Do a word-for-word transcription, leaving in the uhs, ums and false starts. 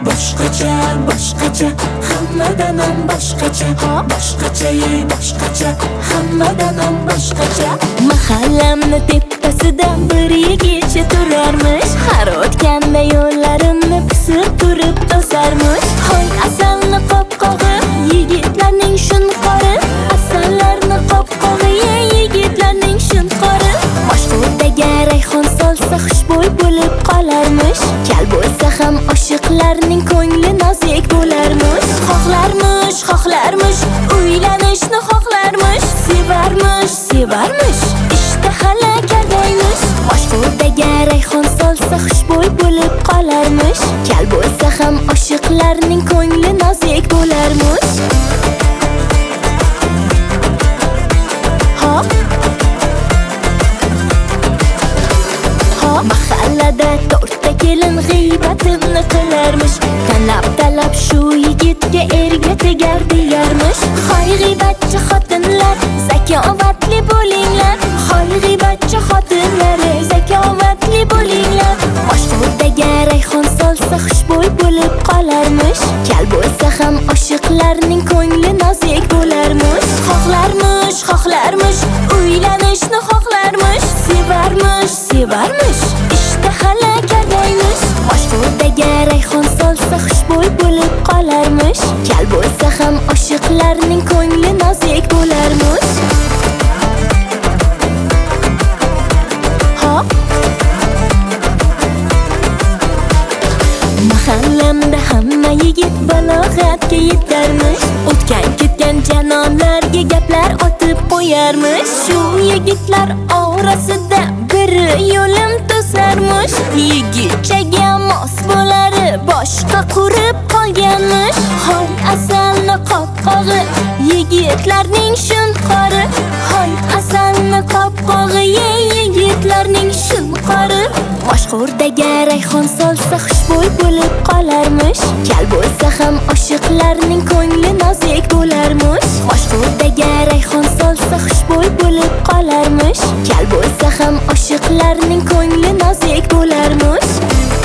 boshqacha, boshqacha, hammadan ham boshqacha, boshqacha, boshqacha, hammadan ham boshqacha. Mahallamni tepasida bir yigitcha turarmish, har o'tganda yo'llarimni pisib turib to'sarmish. Hoy asalni qopqog'i, yigitlarning shunqori, asallarni qopqog'i, yigitlarning shunqori. Boshqurdaga rayhon solsa xushbo'y bo'lib qolarmish, kal bo'lsa ham oshiqlarning ko'ngli nozik bo'larmish. Xohlarmish, xohlarmish, uylanishni xohlarmish, sevarmish, sevarmish, ishtahala kardaymish. Boshqurdaga rayhon solsa xushbo'y bo'lib qolarmish, kal bo'lsa ham oshiqlarning ko'ngli nozik bo'larmish. Ha mahallada to'rtta kelin g'iybatini qilarmish, tanlab talab shu yigitga erga tegar deyarmish. Hoy g'iybatchi xotinlar, zakovatli bo'linglar, hoy g'iybatchi xotinlar, zakovatli bo'linglar. Boshqurdaga rayhon solsa xushbo'y bo'lib qolarmish, kal bo'lsa ham oshiqlarning ko'ngli nozik bo'larmish. Xohlarmish, xohlarmish, uylanishni xohlarmish, sevarmish, sevarmish, ishtahala kardaymish. Boshqurdaga rayhon solsa xushbo'y bo'lib qolarmish, kal bo'lsa ham oshiqlarning ko'ngli nozik bo'larmish. Ha mahallamda hamma yigit balog'atga yetarmish, o'tgan ketgan janonlarga gaplar otib qo'yarmish. Shu yigitlar orasida biri yo'lim to'sarmish, yigitchaga mos bo'lari boshqa qurib qolganmish. Hoy asalni qopqog'i, yigitlarning shunqori, hoy asalni qopqog'i, yigitlarning shunqori. Boshqurdaga rayhon solsa xushbo'y bo'lib qolarmish, kal bo'lsa ham oshiqlarning ko'ngli nozik bo'larmish. Boshqurdaga rayhon solsa xushbo'y bo'lib qolarmish, kal bo'lsa ham oshiqlarning ko'ngli nozik bo'larmish.